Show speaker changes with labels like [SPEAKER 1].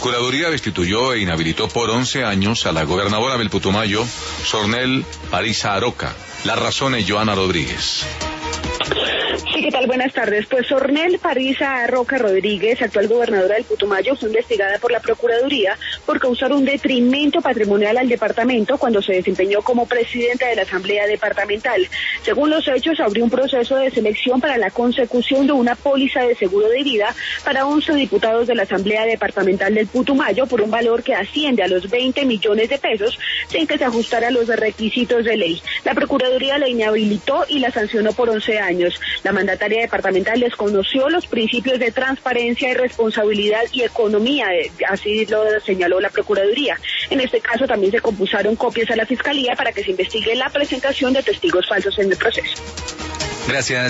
[SPEAKER 1] Procuraduría destituyó e inhabilitó por 11 años a la gobernadora del Putumayo, Sornel Parisa Aroca. La razón es Joana Rodríguez.
[SPEAKER 2] Sí, ¿qué tal? Buenas tardes. Pues Sornel Parisa Roca Rodríguez, actual gobernadora del Putumayo, fue investigada por la Procuraduría por causar un detrimento patrimonial al departamento cuando se desempeñó como presidenta de la Asamblea Departamental. Según los hechos, abrió un proceso de selección para la consecución de una póliza de seguro de vida para 11 diputados de la Asamblea Departamental del Putumayo por un valor que asciende a los 20 millones de pesos sin que se ajustara a los requisitos de ley. La Procuraduría la inhabilitó y la sancionó por 11 años. La mandataria departamental desconoció los principios de transparencia y responsabilidad y economía, así lo señaló la Procuraduría. En este caso también se compusieron copias a la Fiscalía para que se investigue la presentación de testigos falsos en el proceso.
[SPEAKER 3] Gracias.